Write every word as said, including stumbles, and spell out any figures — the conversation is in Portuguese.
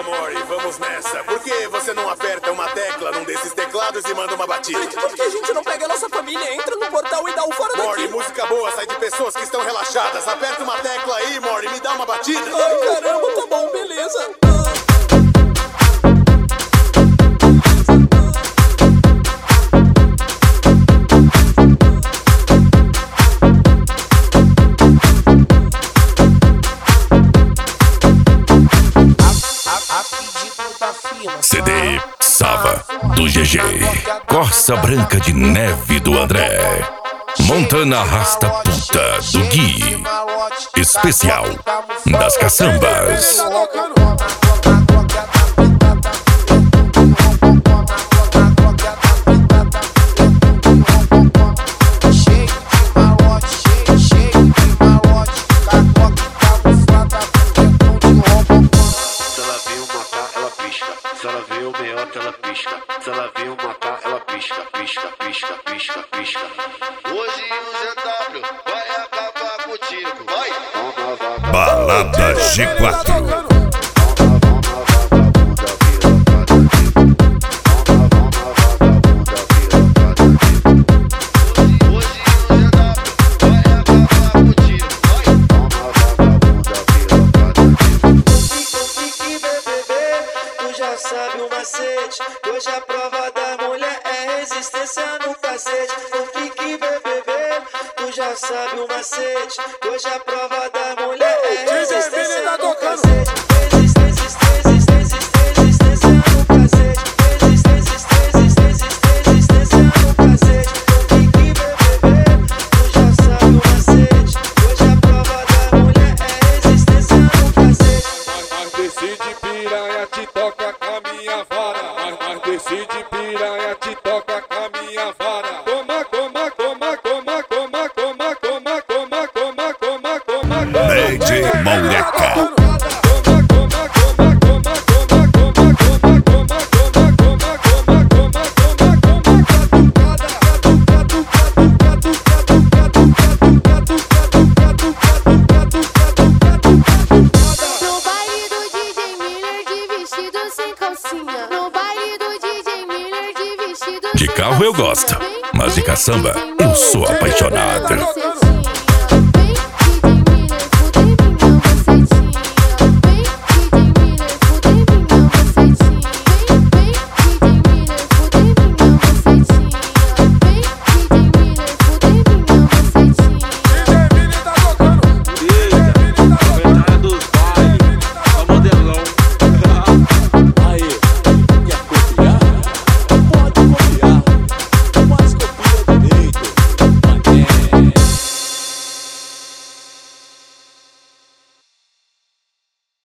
amor, e vamos nessa. Por que você não aperta uma tecla num desses teclados e manda uma batida? Por que a gente não pega a nossa família, entra no portal e dá o fora daqui? Mori, música boa sai de pessoas que estão relaxadas. Aperta uma tecla aí, Mori, me dá uma batida. Ai, caramba, tá bom, beleza. C D Sava do G G, Corsa Branca de Neve do André, Montana Rasta Puta do Gui, especial das caçambas. Se ela vê o meiota, ela pisca. Se ela vê o matar, ela pisca, pisca, pisca, pisca, pisca. Hoje o Z W vai acabar contigo. Vai! Balada G quatro. Sabe o macete, hoje a prova da mulher é resistência no cacete. No pique B B B, tu já sabe o macete, hoje a prova da mulher é resistência no cacete. Resistência, resistência, resistência no cacete. Resistência, resistência, resistência no cacete. No pique B B B, tu já sabe o macete, hoje a prova da mulher é resistência no cacete. Mas decide piranha, te toca minha vara, mas, mas decide piranha, te toca com a minha vara. Coma, coma, coma, coma, coma, coma, coma, coma, coma, coma, coma, coma. D J Maureca. De carro eu gosto, mas de caçamba eu sou apaixonado.